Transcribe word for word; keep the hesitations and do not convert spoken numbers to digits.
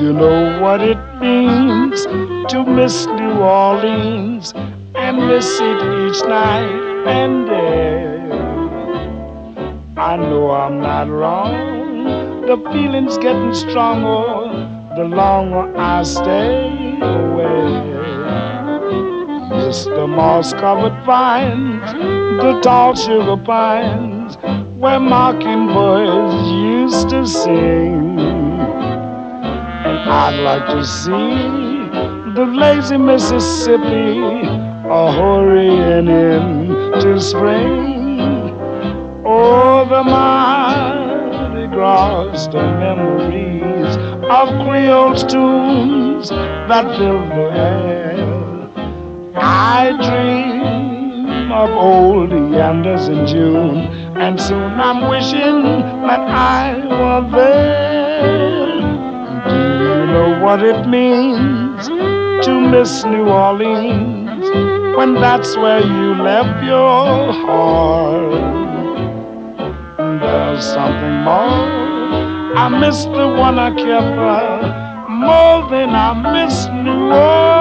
you know what it means to miss New Orleans and miss it each night and day? I know I'm not wrong. The feeling's getting stronger the longer I stay away. Miss the moss-covered vines, the tall sugar pines, where mockingbirds used to sing. And I'd like to see the lazy Mississippi a-hurrying into spring. Oh, the Mardi Gras, the memories of Creole's tunes that fill the air. I dream of old yanders in June, and soon I'm wishing that I were there. Do you know what it means to miss New Orleans when that's where you left your heart? There's something more. I miss the one I kept her more than I miss New Orleans.